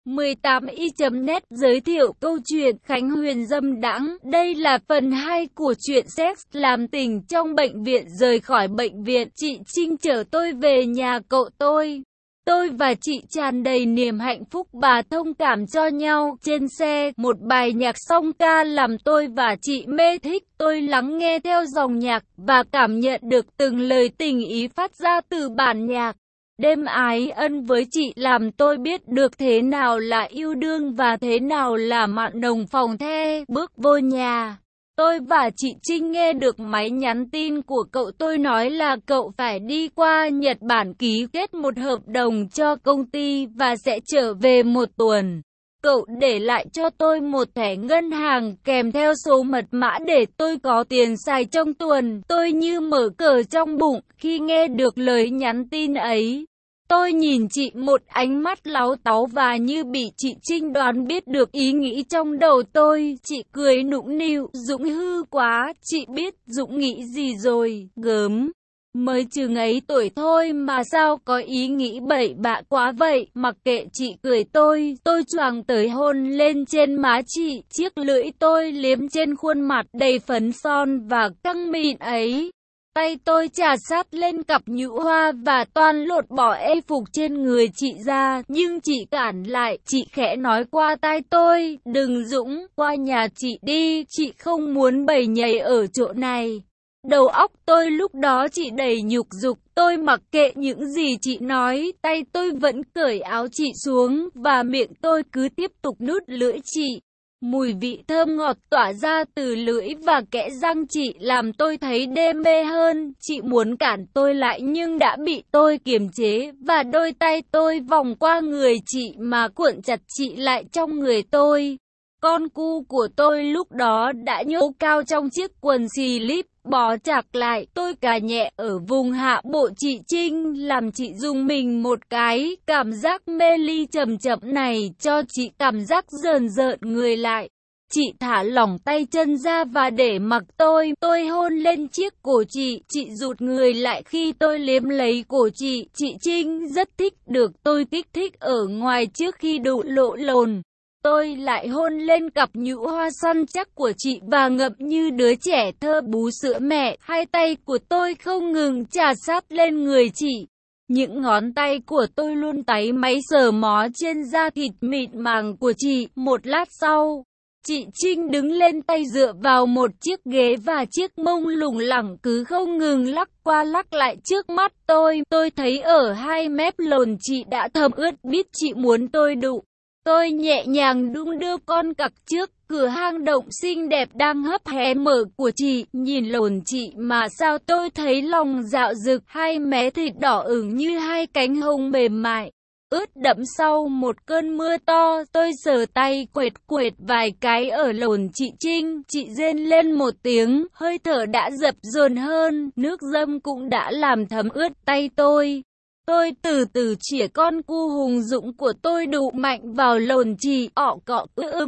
18i.net giới thiệu câu chuyện Khánh Huyền dâm đãng. Đây là phần 2 của chuyện sex làm tình trong bệnh viện. Rời khỏi bệnh viện, chị Trinh chở tôi về nhà cậu tôi. Tôi và chị tràn đầy niềm hạnh phúc và thông cảm cho nhau. Trên xe, một bài nhạc song ca làm tôi và chị mê thích. Tôi lắng nghe theo dòng nhạc và cảm nhận được từng lời tình ý phát ra từ bản nhạc. Đêm ái ân với chị làm tôi biết được thế nào là yêu đương và thế nào là mặn nồng phòng the. Bước vô nhà, tôi và chị Trinh nghe được máy nhắn tin của cậu tôi nói là cậu phải đi qua Nhật Bản ký kết một hợp đồng cho công ty và sẽ trở về một tuần. Cậu để lại cho tôi một thẻ ngân hàng kèm theo số mật mã để tôi có tiền xài trong tuần. Tôi như mở cờ trong bụng khi nghe được lời nhắn tin ấy. Tôi nhìn chị một ánh mắt láu táu và như bị chị Trinh đoán biết được ý nghĩ trong đầu tôi. Chị cười nũng nịu, Dũng hư quá, chị biết Dũng nghĩ gì rồi, gớm. Mới chừng ấy tuổi thôi mà sao có ý nghĩ bậy bạ quá vậy. Mặc kệ chị cười tôi choàng tới hôn lên trên má chị. Chiếc lưỡi tôi liếm trên khuôn mặt đầy phấn son và căng mịn ấy. Tay tôi chà sát lên cặp nhũ hoa và toan lột bỏ y phục trên người chị ra, nhưng chị cản lại. Chị khẽ nói qua tai tôi, đừng Dũng, qua nhà chị đi, chị không muốn bầy nhầy ở chỗ này. Đầu óc tôi lúc đó chỉ đầy nhục dục, tôi mặc kệ những gì chị nói, tay tôi vẫn cởi áo chị xuống và miệng tôi cứ tiếp tục nuốt lưỡi chị. Mùi vị thơm ngọt tỏa ra từ lưỡi và kẽ răng chị làm tôi thấy đê mê hơn. Chị muốn cản tôi lại nhưng đã bị tôi kiềm chế và đôi tay tôi vòng qua người chị mà cuộn chặt chị lại trong người tôi. Con cu của tôi lúc đó đã nhô cao trong chiếc quần slip, bó chặt lại. Tôi cà nhẹ ở vùng hạ bộ chị Trinh, làm chị rùng mình một cái. Cảm giác mê ly chậm chậm này cho chị cảm giác rờn rợn người lại. Chị thả lỏng tay chân ra và để mặc tôi hôn lên chiếc cổ chị. Chị rụt người lại khi tôi liếm lấy cổ chị. Chị Trinh rất thích được tôi kích thích ở ngoài trước khi đủ lộ lồn. Tôi lại hôn lên cặp nhũ hoa săn chắc của chị và ngậm như đứa trẻ thơ bú sữa mẹ. Hai tay của tôi không ngừng chà sát lên người chị. Những ngón tay của tôi luôn táy máy sờ mó trên da thịt mịn màng của chị. Một lát sau, chị Trinh đứng lên, tay dựa vào một chiếc ghế và chiếc mông lủng lẳng cứ không ngừng lắc qua lắc lại trước mắt tôi. Tôi thấy ở hai mép lồn chị đã thấm ướt, biết chị muốn tôi đụng. Tôi nhẹ nhàng đung đưa con cặc trước cửa hang động xinh đẹp đang hấp hé mở của chị. Nhìn lồn chị mà sao tôi thấy lòng dạo dực, hai mé thịt đỏ ửng như hai cánh hồng mềm mại, ướt đẫm sau một cơn mưa to. Tôi sờ tay quệt quệt vài cái ở lồn chị Trinh. Chị rên lên một tiếng, hơi thở đã dập dồn hơn, nước dâm cũng đã làm thấm ướt tay tôi. Tôi từ từ chĩa con cu hùng dũng của tôi đụ mạnh vào lồn chị. Ọ cọ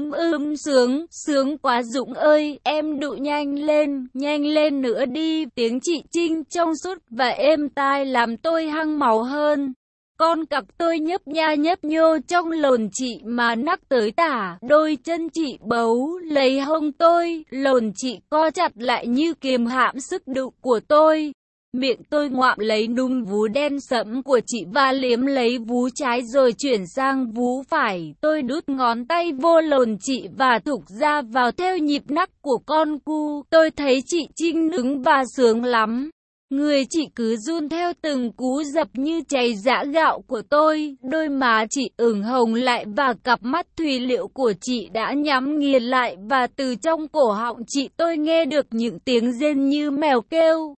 sướng quá Dũng ơi, em đụ nhanh lên nữa đi. Tiếng chị Trinh trong suốt và êm tai làm tôi hăng máu hơn. Con cặc tôi nhấp nha nhấp nhô trong lồn chị mà nắc tới tả. Đôi chân chị bấu lấy hông tôi, lồn chị co chặt lại như kiềm hãm sức đụ của tôi. Miệng tôi ngoạm lấy núm vú đen sẫm của chị và liếm lấy vú trái rồi chuyển sang vú phải. Tôi đút ngón tay vô lồn chị và thục ra vào theo nhịp nắc của con cu. Tôi thấy chị Trinh đứng và sướng lắm. Người chị cứ run theo từng cú dập như cháy giã gạo của tôi. Đôi má chị ửng hồng lại và cặp mắt thùy liệu của chị đã nhắm nghiền lại, và từ trong cổ họng chị tôi nghe được những tiếng rên như mèo kêu.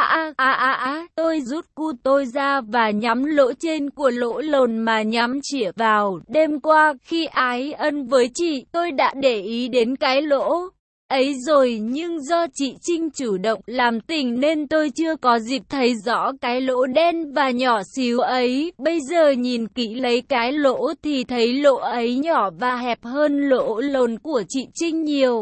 Tôi rút cu tôi ra và nhắm lỗ trên của lỗ lồn mà nhắm chĩa vào. Đêm qua khi ái ân với chị, tôi đã để ý đến cái lỗ ấy rồi, nhưng do chị Trinh chủ động làm tình nên tôi chưa có dịp thấy rõ cái lỗ đen và nhỏ xíu ấy. Bây giờ nhìn kỹ lấy cái lỗ thì thấy lỗ ấy nhỏ và hẹp hơn lỗ lồn của chị Trinh nhiều.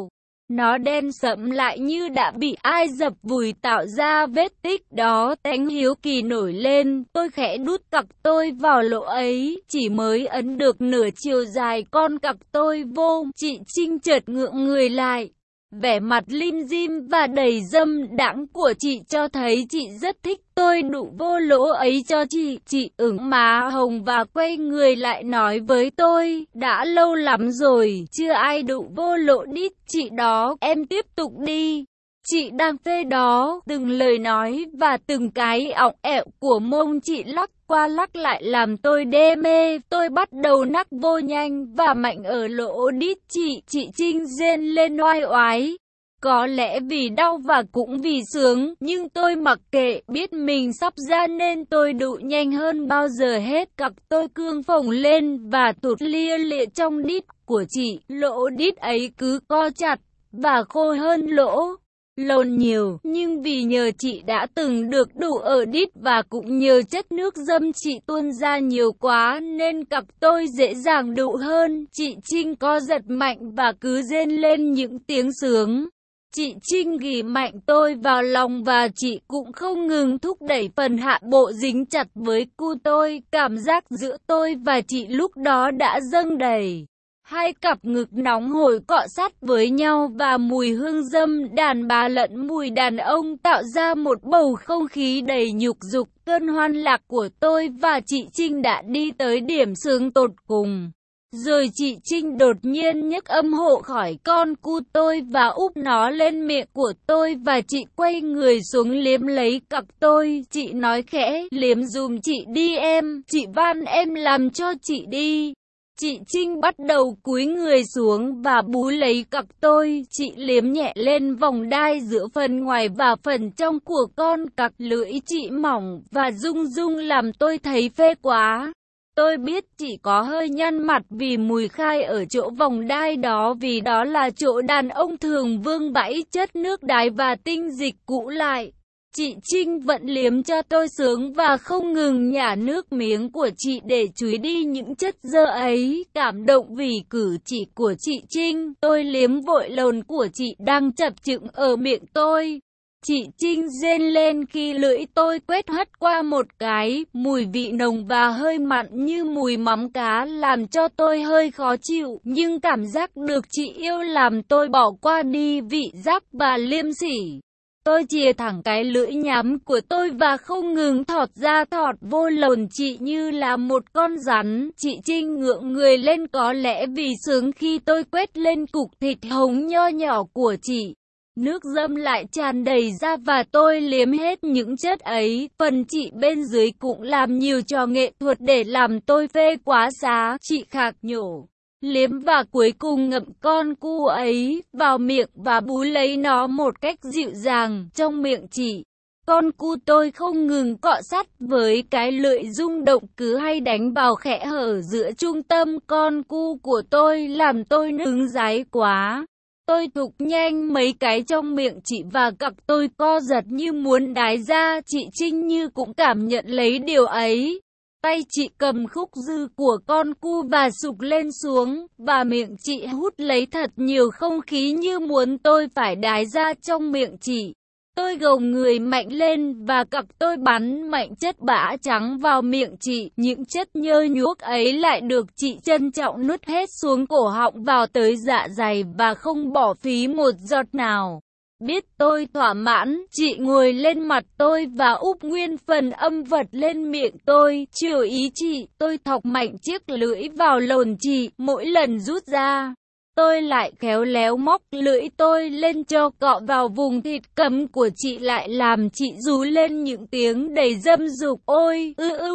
Nó đen sẫm lại như đã bị ai dập vùi tạo ra vết tích đó. Tánh hiếu kỳ nổi lên, tôi khẽ đút cặc tôi vào lỗ ấy, chỉ mới ấn được nửa chiều dài con cặc tôi vô, chị Trinh chợt ngượng người lại. Vẻ mặt lim dim và đầy dâm đãng của chị cho thấy chị rất thích tôi đụ vô lỗ ấy cho chị. Chị ửng má hồng và quay người lại nói với tôi, đã lâu lắm rồi, chưa ai đụ vô lỗ đít chị đó, em tiếp tục đi. Chị đang phê đó, từng lời nói và từng cái ỏng ẹo của mông chị lắc qua lắc lại làm tôi đê mê. Tôi bắt đầu nắc vô nhanh và mạnh ở lỗ đít chị Trinh rên lên oai oái. Có lẽ vì đau và cũng vì sướng, nhưng tôi mặc kệ, biết mình sắp ra nên tôi đụ nhanh hơn bao giờ hết. Cặc tôi cương phồng lên và tụt lia lịa trong đít của chị. Lỗ đít ấy cứ co chặt và khô hơn lỗ lồn nhiều, nhưng vì nhờ chị đã từng được đủ ở đít và cũng nhờ chất nước dâm chị tuôn ra nhiều quá nên cặc tôi dễ dàng đụ hơn. Chị Trinh co giật mạnh và cứ rên lên những tiếng sướng. Chị Trinh ghì mạnh tôi vào lòng và chị cũng không ngừng thúc đẩy phần hạ bộ dính chặt với cu tôi. Cảm giác giữa tôi và chị lúc đó đã dâng đầy. Hai cặp ngực nóng hổi cọ sát với nhau và mùi hương dâm đàn bà lẫn mùi đàn ông tạo ra một bầu không khí đầy nhục dục. Cơn hoan lạc của tôi và chị Trinh đã đi tới điểm sướng tột cùng. Rồi chị Trinh đột nhiên nhấc âm hộ khỏi con cu tôi và úp nó lên miệng của tôi và chị quay người xuống liếm lấy cặc tôi. Chị nói khẽ, liếm dùm chị đi em, chị van em làm cho chị đi. Chị Trinh bắt đầu cúi người xuống và bú lấy cặc tôi. Chị liếm nhẹ lên vòng đai giữa phần ngoài và phần trong của con cặc. Lưỡi chị mỏng và rung rung làm tôi thấy phê quá. Tôi biết chị có hơi nhăn mặt vì mùi khai ở chỗ vòng đai đó, vì đó là chỗ đàn ông thường vương vãi chất nước đái và tinh dịch cũ lại. Chị Trinh vẫn liếm cho tôi sướng và không ngừng nhả nước miếng của chị để chùi đi những chất dơ ấy. Cảm động vì cử chỉ của chị Trinh, tôi liếm vội lồn của chị đang chập chững ở miệng tôi. Chị Trinh rên lên khi lưỡi tôi quét hất qua một cái, mùi vị nồng và hơi mặn như mùi mắm cá làm cho tôi hơi khó chịu, nhưng cảm giác được chị yêu làm tôi bỏ qua đi vị giác và liêm sỉ. Tôi chìa thẳng cái lưỡi nhắm của tôi và không ngừng thọt ra thọt vô lồn chị như là một con rắn. Chị Trinh ngượng người lên có lẽ vì sướng khi tôi quét lên cục thịt hồng nho nhỏ của chị. Nước dâm lại tràn đầy ra và tôi liếm hết những chất ấy. Phần chị bên dưới cũng làm nhiều trò nghệ thuật để làm tôi phê quá giá. Chị khạc nhổ, liếm và cuối cùng ngậm con cu ấy vào miệng và bú lấy nó một cách dịu dàng trong miệng chị. Con cu tôi không ngừng cọ sát với cái lưỡi rung động cứ hay đánh vào kẽ hở giữa trung tâm con cu của tôi làm tôi nướng ráy quá. Tôi thục nhanh mấy cái trong miệng chị và cặc tôi co giật như muốn đái ra. Chị Trinh như cũng cảm nhận lấy điều ấy. Tay chị cầm khúc dư của con cu và sục lên xuống, và miệng chị hút lấy thật nhiều không khí như muốn tôi phải đái ra trong miệng chị. Tôi gồng người mạnh lên và cặc tôi bắn mạnh chất bã trắng vào miệng chị. Những chất nhơ nhuốc ấy lại được chị trân trọng nuốt hết xuống cổ họng vào tới dạ dày và không bỏ phí một giọt nào. Biết tôi thỏa mãn, chị ngồi lên mặt tôi và úp nguyên phần âm vật lên miệng tôi. Chiều ý chị, tôi thọc mạnh chiếc lưỡi vào lồn chị, mỗi lần rút ra. Tôi lại khéo léo móc lưỡi tôi lên cho cọ vào vùng thịt cấm của chị lại làm chị rú lên những tiếng đầy dâm dục. Ôi,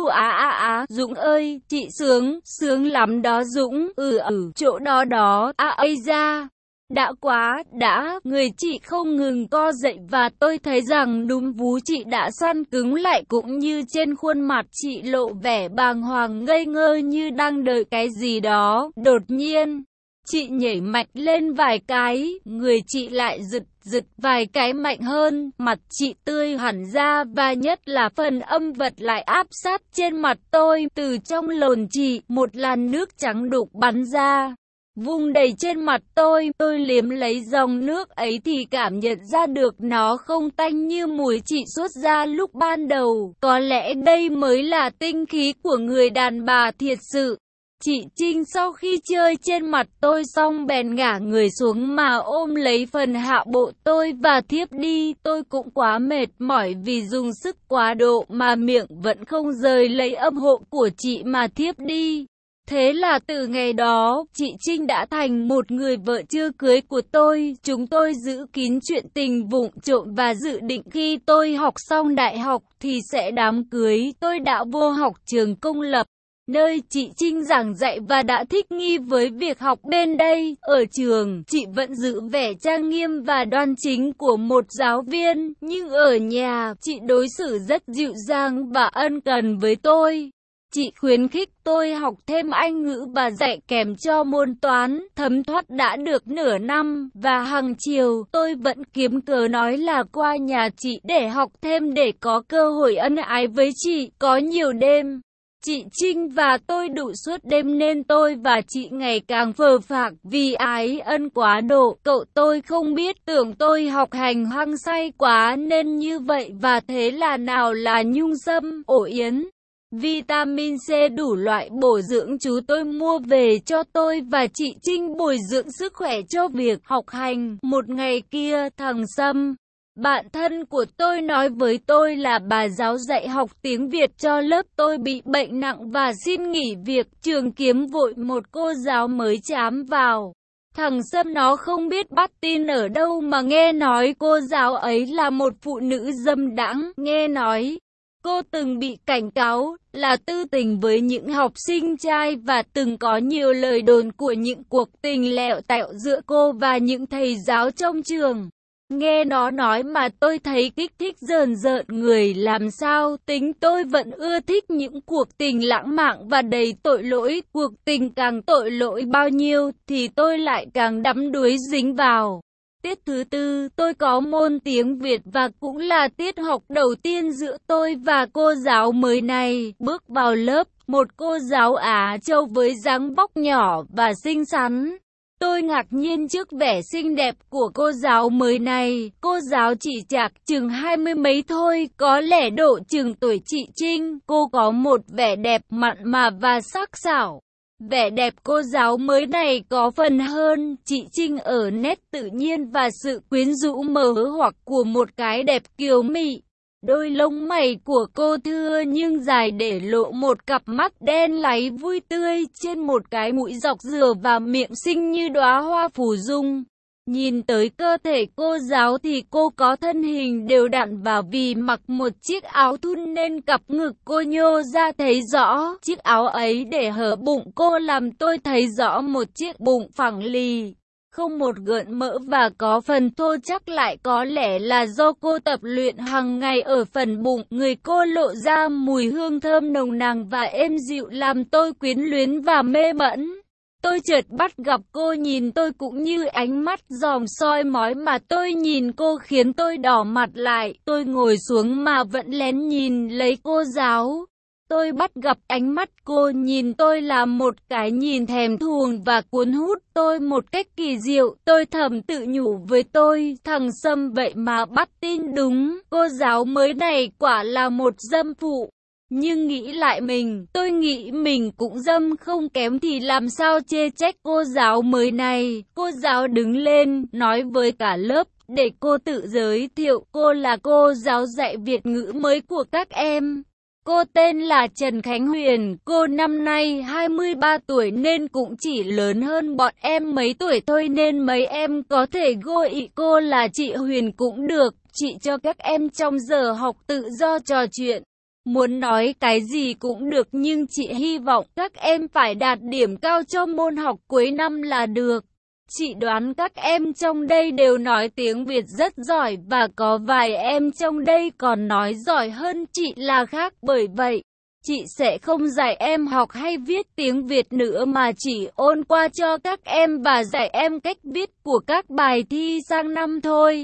Dũng ơi, chị sướng lắm đó Dũng, chỗ đó đó, ây da. Đã quá, người chị không ngừng co dậy và tôi thấy rằng núm vú chị đã săn cứng lại cũng như trên khuôn mặt chị lộ vẻ bàng hoàng ngây ngơ như đang đợi cái gì đó. Đột nhiên, chị nhảy mạnh lên vài cái, người chị lại giật vài cái mạnh hơn, mặt chị tươi hẳn ra và nhất là phần âm vật lại áp sát trên mặt tôi. Từ trong lồn chị, một làn nước trắng đục bắn ra. vung đầy trên mặt tôi liếm lấy dòng nước ấy thì cảm nhận ra được nó không tanh như mùi chị xuất ra lúc ban đầu. Có lẽ đây mới là tinh khí của người đàn bà thiệt sự. Chị Trinh sau khi chơi trên mặt tôi xong bèn ngả người xuống mà ôm lấy phần hạ bộ tôi và thiếp đi. Tôi cũng quá mệt mỏi vì dùng sức quá độ mà miệng vẫn không rời lấy âm hộ của chị mà thiếp đi. Thế là từ ngày đó, chị Trinh đã thành một người vợ chưa cưới của tôi. Chúng tôi giữ kín chuyện tình vụng trộm và dự định khi tôi học xong đại học thì sẽ đám cưới. Tôi đã vô học trường công lập, nơi chị Trinh giảng dạy và đã thích nghi với việc học bên đây. Ở trường, chị vẫn giữ vẻ trang nghiêm và đoan chính của một giáo viên, nhưng ở nhà, chị đối xử rất dịu dàng và ân cần với tôi. Chị khuyến khích tôi học thêm Anh ngữ và dạy kèm cho môn toán. Thấm thoát đã được nửa năm, và hàng chiều tôi vẫn kiếm cớ nói là qua nhà chị để học thêm để có cơ hội ân ái với chị. Có nhiều đêm, chị Trinh và tôi đủ suốt đêm nên tôi và chị ngày càng phờ phạc vì ái ân quá độ. Cậu tôi không biết, tưởng tôi học hành hăng say quá nên như vậy, và thế là nào là nhung sâm, ổ yến, vitamin C đủ loại bổ dưỡng chú tôi mua về cho tôi và chị Trinh bồi dưỡng sức khỏe cho việc học hành. Một ngày kia, thằng Sâm, bạn thân của tôi, nói với tôi là bà giáo dạy học tiếng Việt cho lớp tôi bị bệnh nặng và xin nghỉ việc. Trường kiếm vội một cô giáo mới chám vào. Thằng Sâm nó không biết bắt tin ở đâu mà nghe nói cô giáo ấy là một phụ nữ dâm đãng. Nghe nói cô từng bị cảnh cáo là tư tình với những học sinh trai và từng có nhiều lời đồn của những cuộc tình lẹo tẹo giữa cô và những thầy giáo trong trường. Nghe nó nói mà tôi thấy kích thích rờn rợn người. Làm sao tính tôi vẫn ưa thích những cuộc tình lãng mạn và đầy tội lỗi. Cuộc tình càng tội lỗi bao nhiêu thì tôi lại càng đắm đuối dính vào. Tiết thứ tư, tôi có môn tiếng Việt và cũng là tiết học đầu tiên giữa tôi và cô giáo mới này. Bước vào lớp, một cô giáo Á Châu với dáng vóc nhỏ và xinh xắn. Tôi ngạc nhiên trước vẻ xinh đẹp của cô giáo mới này. Cô giáo chỉ chạc chừng 20 mấy thôi, có lẽ độ chừng tuổi chị Trinh. Cô có một vẻ đẹp mặn mà và sắc sảo. Vẻ đẹp cô giáo mới này có phần hơn chị Trinh ở nét tự nhiên và sự quyến rũ mờ hoặc của một cái đẹp kiều mị. Đôi lông mày của cô thưa nhưng dài để lộ một cặp mắt đen láy vui tươi trên một cái mũi dọc dừa và miệng xinh như đóa hoa phù dung. Nhìn tới cơ thể cô giáo thì cô có thân hình đều đặn và vì mặc một chiếc áo thun nên cặp ngực cô nhô ra thấy rõ. Chiếc áo ấy để hở bụng cô làm tôi thấy rõ một chiếc bụng phẳng lì, không một gợn mỡ và có phần thô chắc, lại có lẽ là do cô tập luyện hàng ngày ở phần bụng. Người cô lộ ra mùi hương thơm nồng nàn và êm dịu làm tôi quyến luyến và mê mẩn. Tôi chợt bắt gặp cô nhìn tôi cũng như ánh mắt dòm soi mói mà tôi nhìn cô khiến tôi đỏ mặt lại. Tôi ngồi xuống mà vẫn lén nhìn lấy cô giáo. Tôi bắt gặp ánh mắt cô nhìn tôi là một cái nhìn thèm thuồng và cuốn hút tôi một cách kỳ diệu. Tôi thầm tự nhủ với tôi, thằng Sâm vậy mà bắt tin đúng, cô giáo mới này quả là một dâm phụ. Nhưng nghĩ lại tôi nghĩ mình cũng dâm không kém thì làm sao chê trách cô giáo mới này. Cô giáo đứng lên, nói với cả lớp, để cô tự giới thiệu, cô là cô giáo dạy Việt ngữ mới của các em. Cô tên là Trần Khánh Huyền, cô năm nay 23 tuổi nên cũng chỉ lớn hơn bọn em mấy tuổi thôi nên mấy em có thể gọi cô là chị Huyền cũng được. Chị cho các em trong giờ học tự do trò chuyện. Muốn nói cái gì cũng được nhưng chị hy vọng các em phải đạt điểm cao cho môn học cuối năm là được. Chị đoán các em trong đây đều nói tiếng Việt rất giỏi và có vài em trong đây còn nói giỏi hơn chị là khác. Bởi vậy, chị sẽ không dạy em học hay viết tiếng Việt nữa mà chỉ ôn qua cho các em và dạy em cách viết của các bài thi sang năm thôi.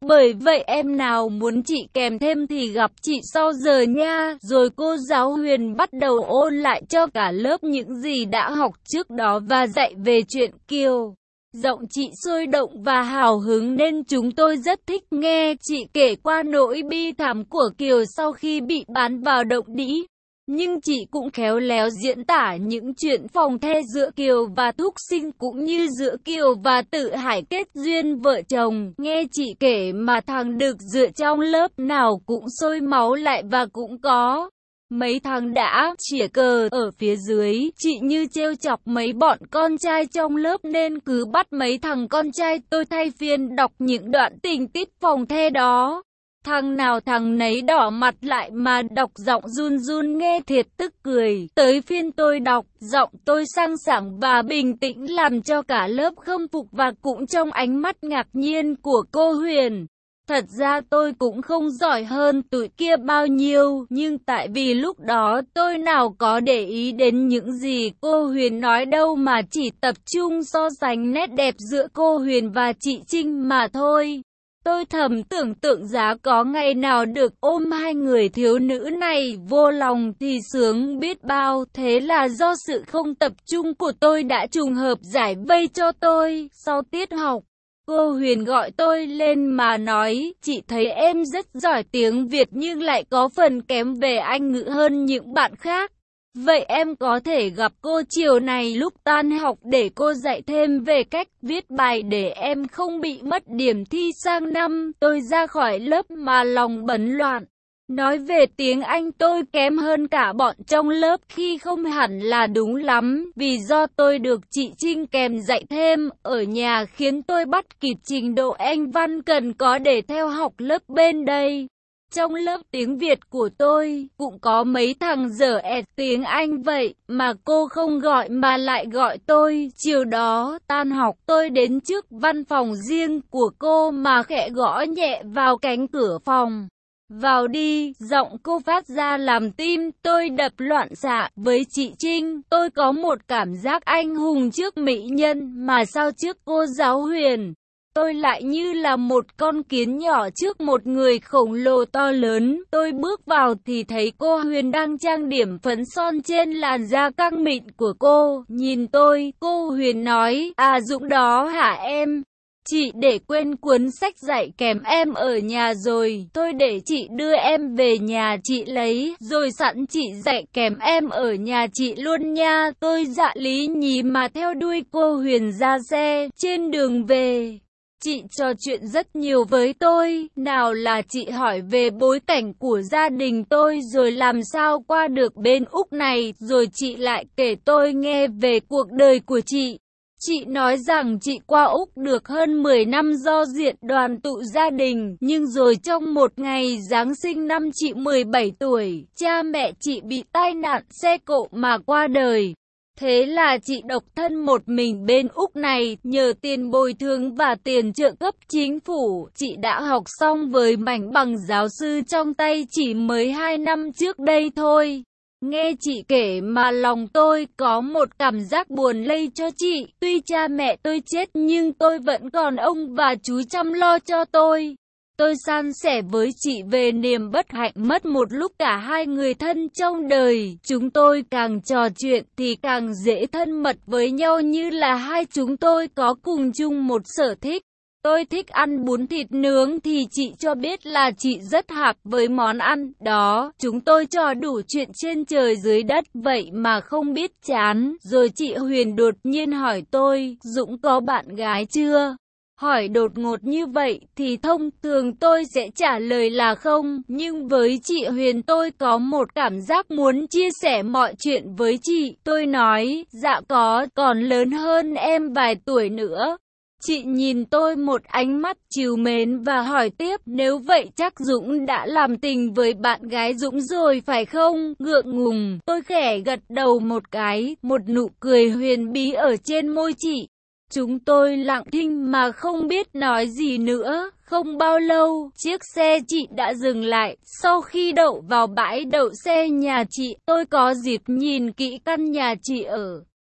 Bởi vậy em nào muốn chị kèm thêm thì gặp chị sau giờ nha. Rồi cô giáo Huyền bắt đầu ôn lại cho cả lớp những gì đã học trước đó và dạy về chuyện Kiều. Giọng chị sôi động và hào hứng nên chúng tôi rất thích nghe chị kể qua nỗi bi thảm của Kiều sau khi bị bán vào động đĩ. Nhưng chị cũng khéo léo diễn tả những chuyện phòng the giữa Kiều và Thúc Sinh cũng như giữa Kiều và Tự Hải kết duyên vợ chồng. Nghe chị kể mà thằng Đực dựa trong lớp nào cũng sôi máu lại và cũng có mấy thằng đã chĩa cờ ở phía dưới. Chị như trêu chọc mấy bọn con trai trong lớp nên cứ bắt mấy thằng con trai tôi thay phiên đọc những đoạn tình tiết phòng the đó. Thằng nào thằng nấy đỏ mặt lại mà đọc giọng run run nghe thiệt tức cười. Tới phiên tôi đọc, giọng tôi sang sảng và bình tĩnh làm cho cả lớp khâm phục và cũng trong ánh mắt ngạc nhiên của cô Huyền. Thật ra tôi cũng không giỏi hơn tụi kia bao nhiêu, nhưng tại vì lúc đó tôi nào có để ý đến những gì cô Huyền nói đâu mà chỉ tập trung so sánh nét đẹp giữa cô Huyền và chị Trinh mà thôi. Tôi thầm tưởng tượng giá có ngày nào được ôm hai người thiếu nữ này vô lòng thì sướng biết bao. Thế là do sự không tập trung của tôi đã trùng hợp giải vây cho tôi. Sau tiết học, cô Huyền gọi tôi lên mà nói, chị thấy em rất giỏi tiếng Việt nhưng lại có phần kém về Anh ngữ hơn những bạn khác. Vậy em có thể gặp cô chiều này lúc tan học để cô dạy thêm về cách viết bài để em không bị mất điểm thi sang năm. Tôi ra khỏi lớp mà lòng bấn loạn. Nói về tiếng Anh tôi kém hơn cả bọn trong lớp khi không hẳn là đúng lắm, vì do tôi được chị Trinh kèm dạy thêm ở nhà khiến tôi bắt kịp trình độ Anh văn cần có để theo học lớp bên đây. Trong lớp tiếng Việt của tôi cũng có mấy thằng dở ẹt tiếng Anh vậy mà cô không gọi mà lại gọi tôi. Chiều đó tan học tôi đến trước văn phòng riêng của cô mà khẽ gõ nhẹ vào cánh cửa phòng. Vào đi, giọng cô phát ra làm tim tôi đập loạn xạ. Với chị Trinh, tôi có một cảm giác anh hùng trước mỹ nhân, mà sao trước cô giáo Huyền, tôi lại như là một con kiến nhỏ trước một người khổng lồ to lớn. Tôi bước vào thì thấy cô Huyền đang trang điểm phấn son trên làn da căng mịn của cô. Nhìn tôi, cô Huyền nói, à Dũng đó hả em? Chị để quên cuốn sách dạy kèm em ở nhà rồi, thôi để chị đưa em về nhà chị lấy, rồi sẵn chị dạy kèm em ở nhà chị luôn nha. Tôi dạ lý nhí mà theo đuôi cô Huyền ra xe. Trên đường về, chị trò chuyện rất nhiều với tôi, nào là chị hỏi về bối cảnh của gia đình tôi rồi làm sao qua được bên Úc này, rồi chị lại kể tôi nghe về cuộc đời của chị. Chị nói rằng chị qua Úc được hơn 10 năm do diện đoàn tụ gia đình, nhưng rồi trong một ngày Giáng sinh năm chị 17 tuổi, cha mẹ chị bị tai nạn xe cộ mà qua đời. Thế là chị độc thân một mình bên Úc này, nhờ tiền bồi thường và tiền trợ cấp chính phủ, chị đã học xong với mảnh bằng giáo sư trong tay chỉ mới 2 năm trước đây thôi. Nghe chị kể mà lòng tôi có một cảm giác buồn lây cho chị. Tuy cha mẹ tôi chết nhưng tôi vẫn còn ông và chú chăm lo cho tôi. Tôi san sẻ với chị về niềm bất hạnh mất một lúc cả hai người thân trong đời. Chúng tôi càng trò chuyện thì càng dễ thân mật với nhau như là hai chúng tôi có cùng chung một sở thích. Tôi thích ăn bún thịt nướng thì chị cho biết là chị rất hợp với món ăn đó. Chúng tôi trò đủ chuyện trên trời dưới đất vậy mà không biết chán. Rồi chị Huyền đột nhiên hỏi tôi, Dũng có bạn gái chưa? Hỏi đột ngột như vậy thì thông thường tôi sẽ trả lời là không. Nhưng với chị Huyền tôi có một cảm giác muốn chia sẻ mọi chuyện với chị. Tôi nói, dạ có, còn lớn hơn em vài tuổi nữa. Chị nhìn tôi một ánh mắt trìu mến và hỏi tiếp, nếu vậy chắc Dũng đã làm tình với bạn gái Dũng rồi phải không? Ngượng ngùng, tôi khẽ gật đầu một cái, một nụ cười huyền bí ở trên môi chị. Chúng tôi lặng thinh mà không biết nói gì nữa. Không bao lâu, chiếc xe chị đã dừng lại. Sau khi đậu vào bãi đậu xe nhà chị, tôi có dịp nhìn kỹ căn nhà chị ở.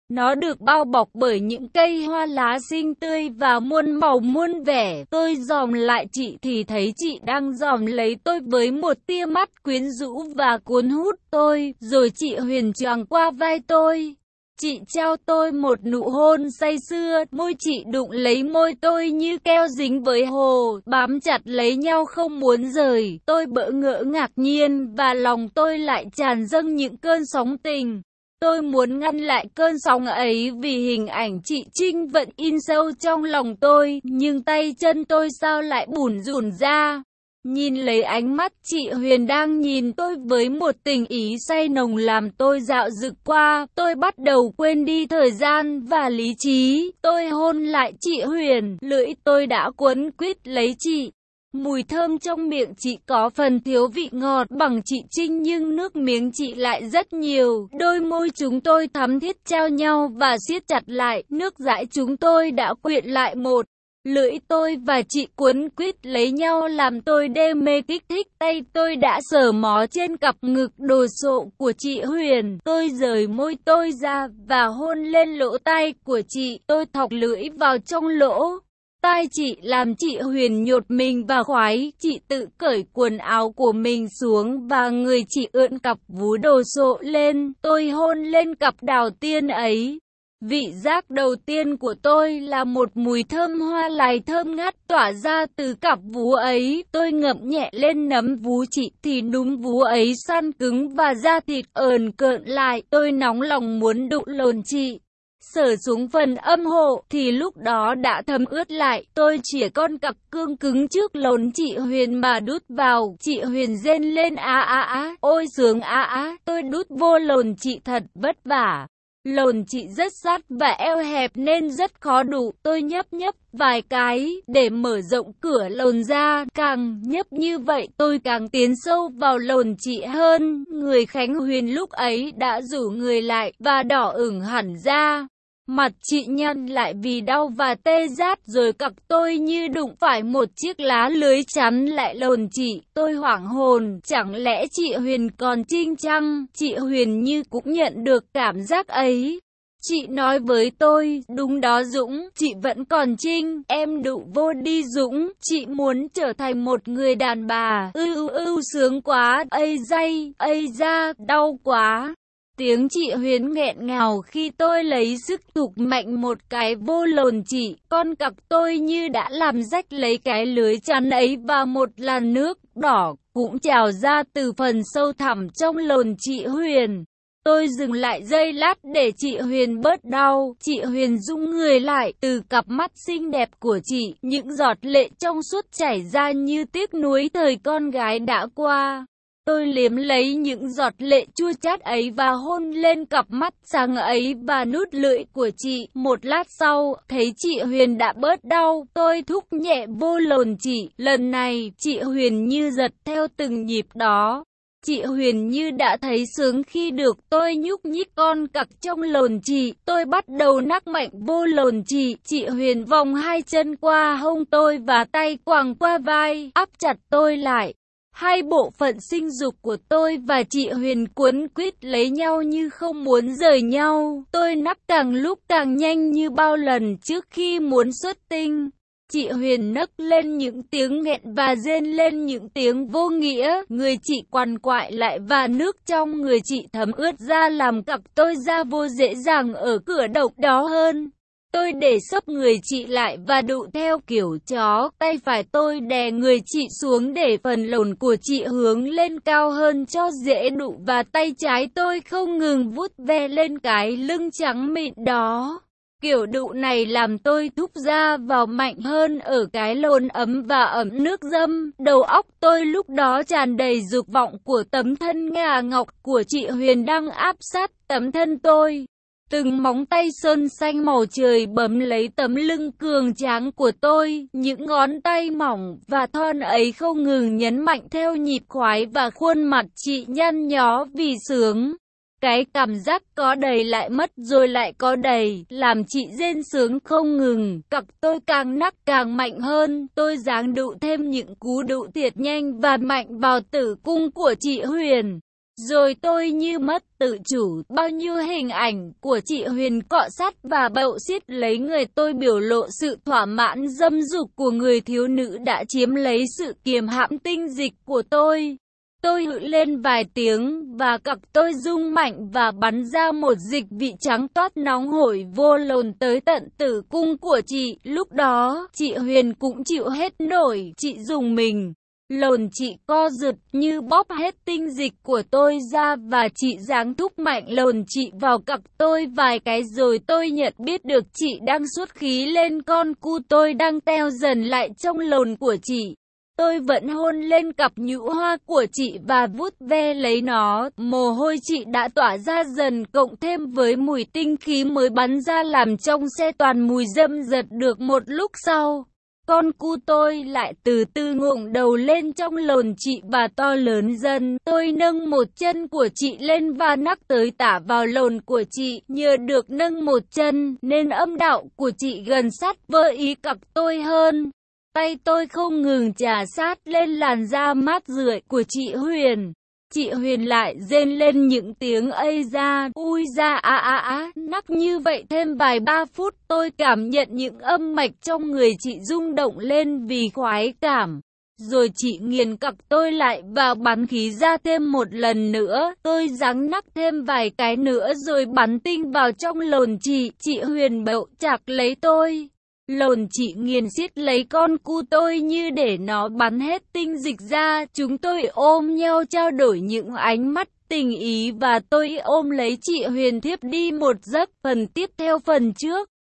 Nó được bao bọc bởi những cây hoa lá xinh tươi và muôn màu muôn vẻ. Tôi dòm lại chị thì thấy chị đang dòm lấy tôi với một tia mắt quyến rũ và cuốn hút tôi. Rồi chị Huyền choàng qua vai tôi. Chị trao tôi một nụ hôn say sưa, môi chị đụng lấy môi tôi như keo dính với hồ, bám chặt lấy nhau không muốn rời. Tôi bỡ ngỡ ngạc nhiên và lòng tôi lại tràn dâng những cơn sóng tình. Tôi muốn ngăn lại cơn sóng ấy vì hình ảnh chị Trinh vẫn in sâu trong lòng tôi, nhưng tay chân tôi sao lại bủn rủn ra. Nhìn lấy ánh mắt chị Huyền đang nhìn tôi với một tình ý say nồng làm tôi dạo dực qua, tôi bắt đầu quên đi thời gian và lý trí. Tôi hôn lại chị Huyền, lưỡi tôi đã quấn quýt lấy chị. Mùi thơm trong miệng chị có phần thiếu vị ngọt bằng chị Trinh nhưng nước miếng chị lại rất nhiều. Đôi môi chúng tôi thắm thiết trao nhau và siết chặt lại, nước dãi chúng tôi đã quyện lại một. Lưỡi tôi và chị cuốn quýt lấy nhau làm tôi đê mê kích thích. Tay tôi đã sờ mó trên cặp ngực đồ sộ của chị Huyền. Tôi rời môi tôi ra và hôn lên lỗ tai của chị. Tôi thọc lưỡi vào trong lỗ tai chị làm chị Huyền nhột mình và khoái. Chị tự cởi quần áo của mình xuống và người chị ưỡn cặp vú đồ sộ lên. Tôi hôn lên cặp đào tiên ấy. Vị giác đầu tiên của tôi là một mùi thơm hoa lài thơm ngát tỏa ra từ cặp vú ấy. Tôi ngậm nhẹ lên nấm vú chị thì núm vú ấy săn cứng và da thịt ờn cợn lại. Tôi nóng lòng muốn đụng lồn chị. Sờ xuống phần âm hộ thì lúc đó đã thấm ướt lại. Tôi chĩa con cặc cương cứng trước lồn chị Huyền mà đút vào. Chị Huyền rên lên á á á, ôi sướng á á. Tôi đút vô lồn chị thật vất vả. Lồn chị rất sát và eo hẹp nên rất khó đụ. Tôi nhấp vài cái để mở rộng cửa lồn ra. Càng nhấp như vậy tôi càng tiến sâu vào lồn chị hơn. Người Khánh Huyền lúc ấy đã rủ người lại và đỏ ửng hẳn ra. Mặt chị nhăn lại vì đau và tê rát rồi cặc tôi như đụng phải một chiếc lá lưới chắn lại lồn chị. Tôi hoảng hồn, chẳng lẽ chị Huyền còn Trinh chăng? Chị Huyền như cũng nhận được cảm giác ấy. Chị nói với tôi, đúng đó Dũng, chị vẫn còn Trinh, em đụ vô đi Dũng, chị muốn trở thành một người đàn bà. Sướng quá, ây dây, ây da, đau quá. Tiếng chị Huyền nghẹn ngào khi tôi lấy sức thục mạnh một cái vô lồn chị. Con cặc tôi như đã làm rách lấy cái lưới chắn ấy và một làn nước đỏ cũng trào ra từ phần sâu thẳm trong lồn chị Huyền. Tôi dừng lại giây lát để chị Huyền bớt đau. Chị Huyền rung người lại, từ cặp mắt xinh đẹp của chị, những giọt lệ trong suốt chảy ra như tiếc nuối thời con gái đã qua. Tôi liếm lấy những giọt lệ chua chát ấy và hôn lên cặp mắt sáng ấy và nút lưỡi của chị. Một lát sau, thấy chị Huyền đã bớt đau, tôi thúc nhẹ vô lồn chị. Lần này, chị Huyền như giật theo từng nhịp đó. Chị Huyền như đã thấy sướng khi được tôi nhúc nhích con cặc trong lồn chị. Tôi bắt đầu nắc mạnh vô lồn chị. Chị Huyền vòng hai chân qua hông tôi và tay quàng qua vai, áp chặt tôi lại. Hai bộ phận sinh dục của tôi và chị Huyền cuốn quýt lấy nhau như không muốn rời nhau. Tôi nắc càng lúc càng nhanh như bao lần trước khi muốn xuất tinh. Chị Huyền nấc lên những tiếng nghẹn và rên lên những tiếng vô nghĩa. Người chị quằn quại lại và nước trong người chị thấm ướt ra làm cặp tôi ra vô dễ dàng ở cửa động đó hơn. Tôi để xấp người chị lại và đụ theo kiểu chó. Tay phải tôi đè người chị xuống để phần lồn của chị hướng lên cao hơn cho dễ đụ và tay trái tôi không ngừng vuốt ve lên cái lưng trắng mịn đó. Kiểu đụ này làm tôi thúc ra vào mạnh hơn ở cái lồn ấm và ẩm nước dâm. Đầu óc tôi lúc đó tràn đầy dục vọng của tấm thân ngà ngọc của chị Huyền đang áp sát tấm thân tôi. Từng móng tay sơn xanh màu trời bấm lấy tấm lưng cường tráng của tôi, những ngón tay mỏng và thon ấy không ngừng nhấn mạnh theo nhịp khoái và khuôn mặt chị nhăn nhó vì sướng. Cái cảm giác có đầy lại mất rồi lại có đầy, làm chị rên sướng không ngừng. Cặp tôi càng nắc càng mạnh hơn, tôi giáng đụ thêm những cú đụ thiệt nhanh và mạnh vào tử cung của chị Huyền. Rồi tôi như mất tự chủ, bao nhiêu hình ảnh của chị Huyền cọ sát và bậu xiết lấy người tôi, biểu lộ sự thỏa mãn dâm dục của người thiếu nữ đã chiếm lấy sự kiềm hãm tinh dịch của tôi. Tôi hự lên vài tiếng và cặc tôi rung mạnh và bắn ra một dịch vị trắng toát nóng hổi vô lồn tới tận tử cung của chị. Lúc đó, chị Huyền cũng chịu hết nổi, chị dùng mình. Lồn chị co giật như bóp hết tinh dịch của tôi ra và chị giáng thúc mạnh lồn chị vào cặc tôi vài cái, rồi tôi nhận biết được chị đang suốt khí lên con cu tôi đang teo dần lại trong lồn của chị. Tôi vẫn hôn lên cặp nhũ hoa của chị và vuốt ve lấy nó, mồ hôi chị đã tỏa ra dần cộng thêm với mùi tinh khí mới bắn ra làm trong xe toàn mùi dâm dật. Được một lúc sau, con cu tôi lại từ từ ngẩng đầu lên trong lồn chị và to lớn dần. Tôi nâng một chân của chị lên và nắc tới tả vào lồn của chị. Nhờ được nâng một chân nên âm đạo của chị gần sát với ý cặc tôi hơn. Tay tôi không ngừng chà sát lên làn da mát rượi của chị Huyền. Chị Huyền lại rên lên những tiếng ây da, ui da nắc như vậy thêm vài 3 phút tôi cảm nhận những âm mạch trong người chị rung động lên vì khoái cảm. Rồi chị nghiền cặc tôi lại và bắn khí ra thêm một lần nữa. Tôi giáng nắc thêm vài cái nữa rồi bắn tinh vào trong lồn chị. Chị Huyền bậu chạc lấy tôi. Lồn chị nghiền xiết lấy con cu tôi như để nó bắn hết tinh dịch ra. Chúng tôi ôm nhau trao đổi những ánh mắt tình ý và tôi ôm lấy chị Huyền thiếp đi một giấc. Phần tiếp theo phần trước.